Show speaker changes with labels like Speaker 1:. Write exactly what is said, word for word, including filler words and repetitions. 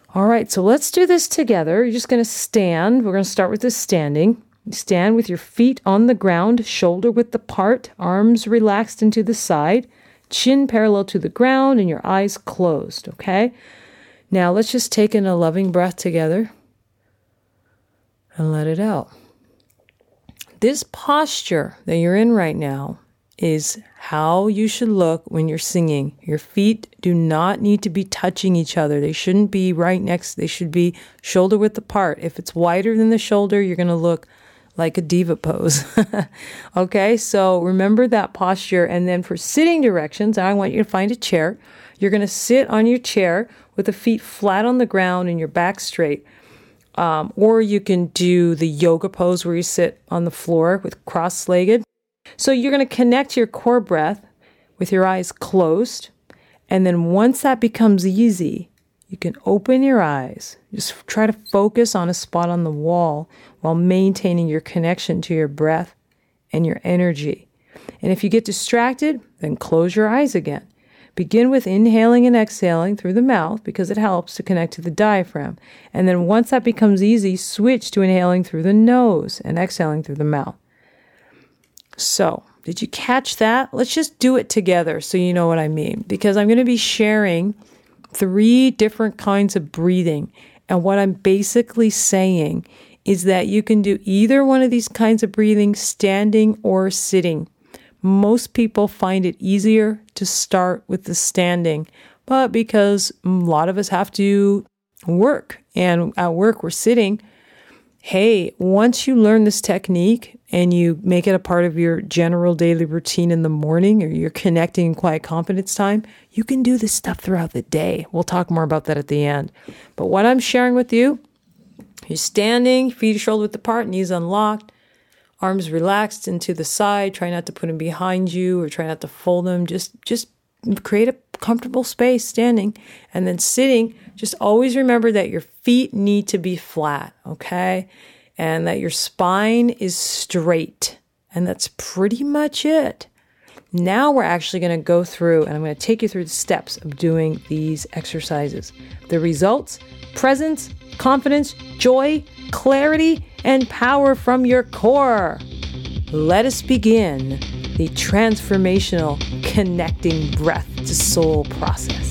Speaker 1: All right, so let's do this together. You're just going to stand. We're going to start with this standing. Stand with your feet on the ground, shoulder width apart, arms relaxed into the side, chin parallel to the ground, and your eyes closed, okay? Now let's just take in a loving breath together and let it out. This posture that you're in right now is how you should look when you're singing. Your feet do not need to be touching each other. They shouldn't be right next. They should be shoulder width apart. If it's wider than the shoulder, you're going to look like a diva pose. Okay, so remember that posture. And then for sitting directions, I want you to find a chair. You're going to sit on your chair with the feet flat on the ground and your back straight. Um, or you can do the yoga pose where you sit on the floor with cross-legged. So you're going to connect your core breath with your eyes closed. And then once that becomes easy, you can open your eyes. Just try to focus on a spot on the wall while maintaining your connection to your breath and your energy. And if you get distracted, then close your eyes again. Begin with inhaling and exhaling through the mouth because it helps to connect to the diaphragm. And then once that becomes easy, switch to inhaling through the nose and exhaling through the mouth. So, did you catch that? Let's just do it together so you know what I mean. Because I'm going to be sharing three different kinds of breathing. And what I'm basically saying is that you can do either one of these kinds of breathing standing or sitting. Most people find it easier to start with the standing, but because a lot of us have to work, and at work we're sitting, hey, once you learn this technique and you make it a part of your general daily routine in the morning, or you're connecting in quiet confidence time, you can do this stuff throughout the day. We'll talk more about that at the end. But what I'm sharing with you, you're standing, feet shoulder width apart, knees unlocked, arms relaxed into the side. Try not to put them behind you or try not to fold them. Just, just create a comfortable space standing. And then sitting, just always remember that your feet need to be flat, okay? And that your spine is straight. And that's pretty much it. Now we're actually going to go through, and I'm going to take you through the steps of doing these exercises. The results: presence, confidence, joy, clarity, and power from your core. Let us begin the transformational connecting breath to soul process.